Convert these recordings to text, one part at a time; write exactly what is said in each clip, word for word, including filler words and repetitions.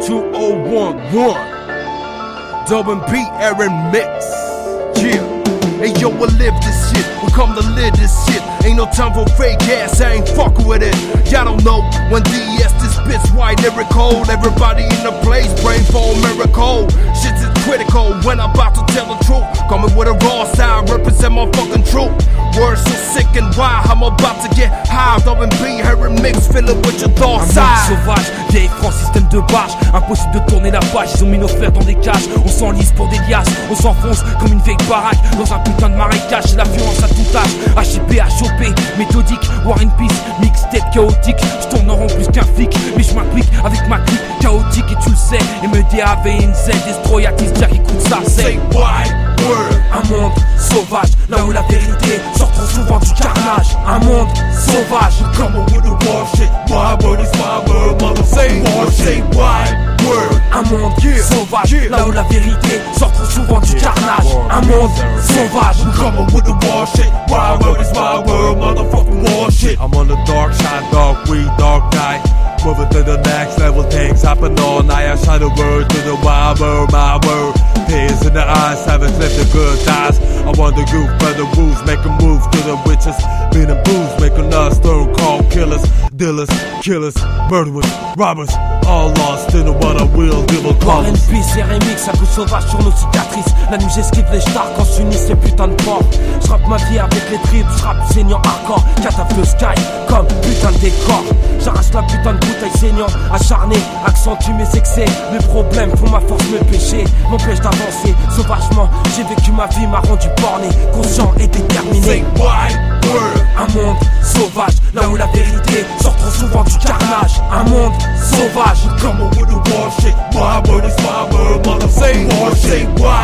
two oh one one. Double B Aaron Mix. Yeah. Hey yo, we live this shit. We come to live this shit. Ain't no time for fake ass, I ain't fuckin' with it. Y'all don't know when D S this bitch white, every cold. Everybody in the place, praying for a miracle. Shit is critical when I'm about to tell the truth. Coming with a raw side, represent my fucking truth. Words so sick and wild, I'm about to get high. Double B, Aaron Mix, fill it with your dark side. Sauvage, vieille France, système de barge. Impossible de tourner la page, ils ont mis nos frères dans des cages. On s'enlise pour des liasses, on s'enfonce comme une vieille baraque dans un putain de marécage. C'est la violence à tout âge, H I P, H O P, méthodique, War and Peace, mixtape chaotique. Je tourne en rond plus qu'un flic, mais je m'applique avec ma clique chaotique et tu le sais. M E D A V N Z, Destroyatis, Jack, écoute ça, c'est un monde sauvage, là où la vérité sort trop souvent du carnage. Un monde sauvage, come on with the war shit. My word is my word, motherfucker, war shit. Wide word. Un monde sauvage, là où la vérité sort trop souvent du carnage. Un monde sauvage, come on with the war shit. My word is my word, motherfucking war shit. I'm on the dark side, dark weed, dark night. Moving to the next level, things happen all night. I shine the word to the wild world, my word. Tears in the eyes, savage live the good times. I want the youth, brother wolves, make a move to the witches. Being booze, making us turn call killers, dealers, killers, murderers, robbers. All lost in the what I will, devil War and call. Peace et remix, un coup sauvage sur nos cicatrices. La nuit j'esquive les stars quand s'unissent ces putains de porcs. J'rappe ma vie avec les tripes, j'rappe saignant hardcore. Cataphe le sky comme putain de décor. J'arrache la putain de bouteille saignant, acharné, accentue mes excès. Mes problèmes font ma force, mes péchés m'empêchent d'avancer sauvagement. J'ai vécu ma vie, m'a rendu borné, conscient et déterminé. Un monde sauvage, là où la vérité sort trop souvent du carnage. Un monde sauvage, come on with the war shit. My word is my word, motherfucker, war shit.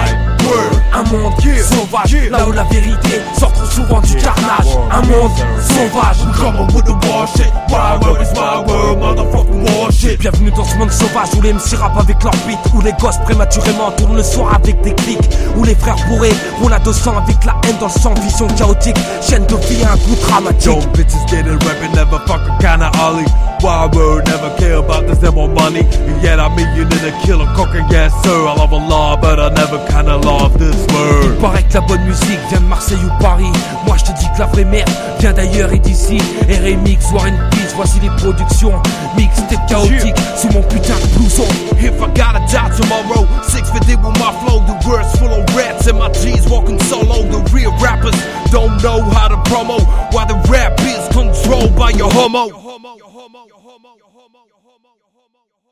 Un monde sauvage, là où la vérité sort trop souvent du carnage. Un monde sauvage, come on with the war shit. My word is my word, motherfucking war shit. Bienvenue dans ce monde sauvage où les M C rappent avec leur beat, où les gosses prématurément tournent le soir avec des clics, où les frères bourrés roulent à deux cents avec la haine dans le sang, vision chaotique, chaîne de vie à un coup dramatique. Yo, bitches get it rapping, never fucking kinda ollie. Wild word, never care about this and more money. And yet I'm million in a killer, cocaine, yes sir. I love a law, but I never kinda love this word. Il paraît que la bonne musique vient de Marseille ou Paris. Moi je te dis que la vraie merde vient d'ailleurs et d'ici. R M X, War and Peace, voici les productions. Mixtape chaotique sous mon putain de blouson. If I gotta die tomorrow, six fifty with my flow. The words full of rats and my G's walking solo. The real rappers don't know how to promo, while the rap is controlled by your homo.